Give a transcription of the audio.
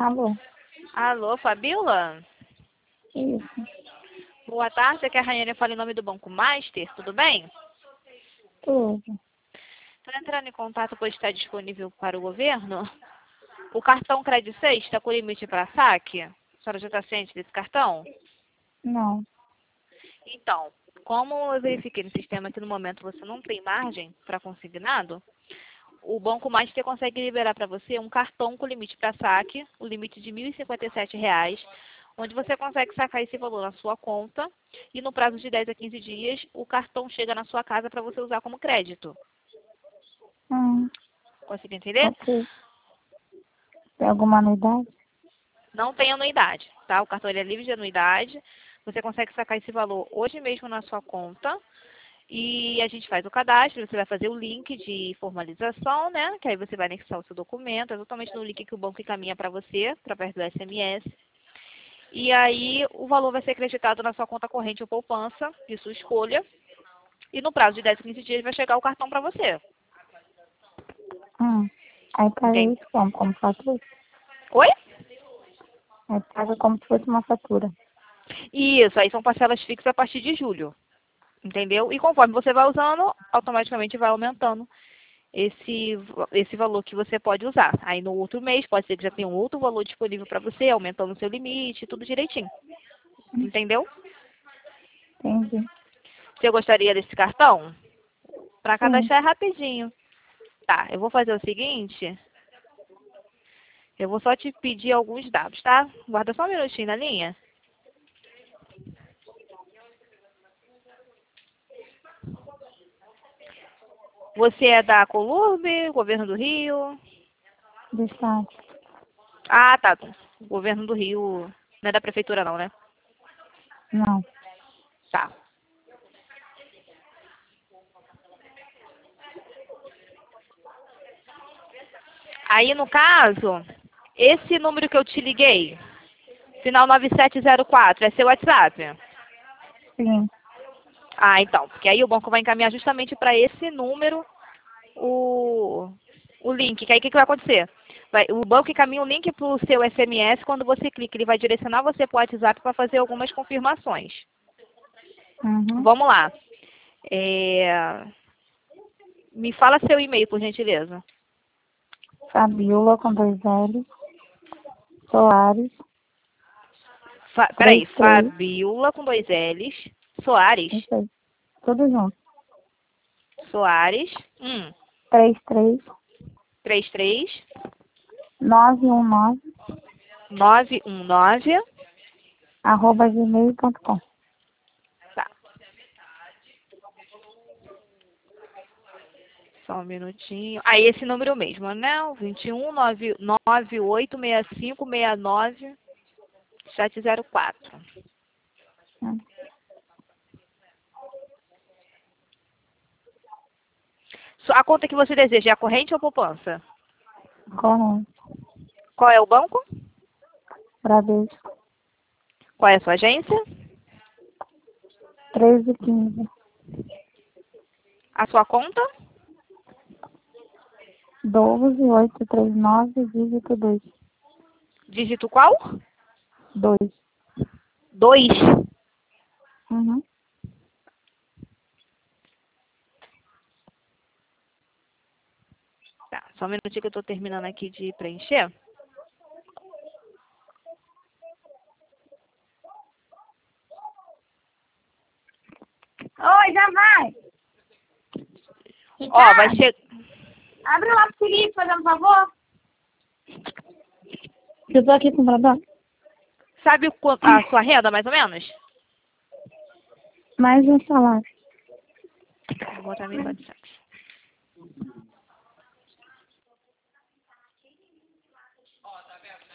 Alô? Alô, Fabíola? Isso. Boa tarde, aqui é a Raiane, fala em nome do Banco Master, tudo bem? Tudo. Estou entrando em contato pois está disponível para o governo. O cartão Credit 6 está com limite para saque? A senhora já está ciente desse cartão? Não. Então, como eu verifiquei no sistema que no momento você não tem margem para consignado, o Banco Master consegue liberar para você um cartão com limite para saque, o limite de R$ 1.057, onde você consegue sacar esse valor na sua conta e no prazo de 10 a 15 dias o cartão chega na sua casa para você usar como crédito. Conseguiu entender? Ok. Tem alguma novidade? Não tem anuidade, tá? O cartão ele é livre de anuidade. Você consegue sacar esse valor hoje mesmo na sua conta. E a gente faz o cadastro, você vai fazer o link de formalização, né? Que aí você vai anexar o seu documento, exatamente no link que o banco encaminha para você, através do SMS. E aí o valor vai ser acreditado na sua conta corrente ou poupança, de sua escolha. E no prazo de 10 a 15 dias vai chegar o cartão para você. Aí paga Entende? isso como fatura? Oi? Aí paga como se fosse uma fatura. Isso, aí são parcelas fixas a partir de julho. Entendeu? E conforme você vai usando, automaticamente vai aumentando esse valor que você pode usar. Aí no outro mês, pode ser que já tenha um outro valor disponível para você, aumentando o seu limite, tudo direitinho. Entendeu? Entendi. Você gostaria desse cartão? Para Sim. cadastrar é rapidinho. Tá, eu vou fazer o seguinte. Eu vou só te pedir alguns dados, tá? Guarda só um minutinho na linha. Você é da Colurbe, Governo do Rio? Deixar. Ah, tá. Governo do Rio. Não é da prefeitura não, né? Não. Tá. Aí, no caso, esse número que eu te liguei, final 9704, é seu WhatsApp? Sim. Ah, então. Porque aí o banco vai encaminhar justamente para esse número o link. Que aí o que vai acontecer? O banco encaminha o link para o seu SMS. Quando você clica, ele vai direcionar você para o WhatsApp para fazer algumas confirmações. Uhum. Vamos lá. Me fala seu e-mail, por gentileza. Fabiola com 2 L's. Soares. Peraí, 33. Fabiola com 2 L's. Soares. Isso aí. Tudo junto. Soares. 33. 33 919 919. @gmail.com. Tá. Só um minutinho. Aí esse número mesmo, né? O 21 98 65 69 704. A conta que você deseja é a corrente ou poupança? Correto. Qual é o banco? Bradesco. Qual é a sua agência? 1315. A sua conta? 12839, dígito 2. Dígito qual? 2. 2. Uhum. Tá, só um minutinho que eu estou terminando aqui de preencher. Oi, já vai. Ó, vai chegar. Abre lá pro Felipe, fazendo um favor. Eu tô aqui com o babá. Sabe a sua renda, mais ou menos? Mais um salário. Vou botar 1.400.